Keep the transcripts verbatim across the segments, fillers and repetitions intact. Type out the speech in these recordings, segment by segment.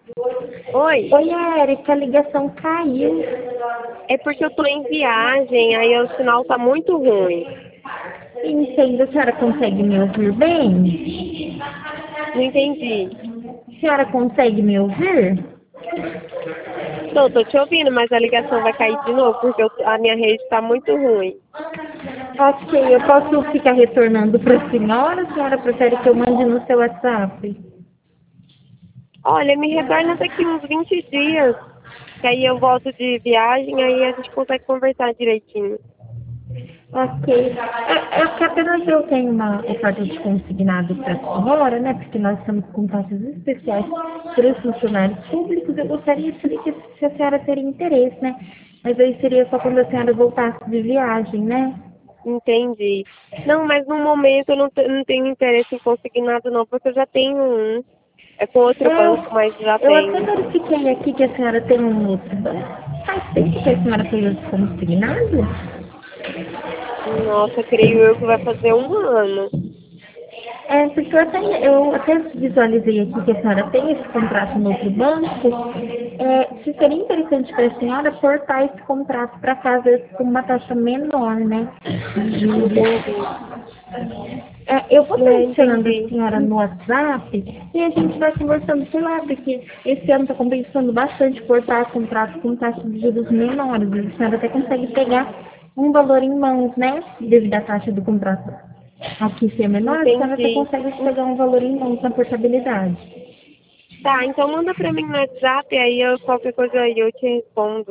Oi, Oi, Érica, a ligação caiu. é porque eu tô em viagem, aí o sinal tá muito ruim. Entendo, a senhora consegue me ouvir bem? Não entendi. A senhora consegue me ouvir? Tô, tô te ouvindo, mas a ligação vai cair de novo, porque eu- a minha rede tá muito ruim. Ok, eu posso ficar retornando para a senhora? A senhora prefere que eu mande no seu WhatsApp? Olha, me retorna daqui uns vinte dias, que aí eu volto de viagem, aí a gente consegue conversar direitinho. Ok. É, é que apenas eu tenho uma oferta de consignado para a senhora, né? Porque nós estamos com taxas especiais para os funcionários públicos. Eu gostaria de saber que- se a senhora teria interesse, né? Mas aí seria só quando a senhora voltasse de viagem, né? Entendi. Não, mas no momento eu não, te- não tenho interesse em conseguir nada não, porque eu já tenho um. É com outro banco, mas já Eu, eu até tenho. verifiquei aqui que a senhora tem um outro banco. Faz tempo que a senhora tem esse consignado? Nossa, creio eu que vai fazer um ano. É, porque eu até, eu até visualizei aqui que a senhora tem esse contrato no outro banco. É, se seria interessante para a senhora portar esse contrato para casa com uma taxa menor, né? De juros. Entendi. É, eu vou estar É, adicionando a entendi. senhora no WhatsApp e a gente vai conversando por lá, porque esse ano está compensando bastante portar contrato com taxa de juros menores. A senhora até consegue pegar um valor em mãos, né? Devido à taxa do contrato aqui ser menor, a senhora até Entendi. consegue pegar um valor em mãos na portabilidade. Tá, então manda pra mim no WhatsApp, aí eu, qualquer coisa aí eu te respondo.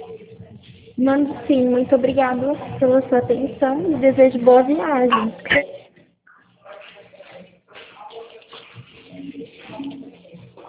Mano, sim, muito obrigada pela sua atenção e desejo boa viagem.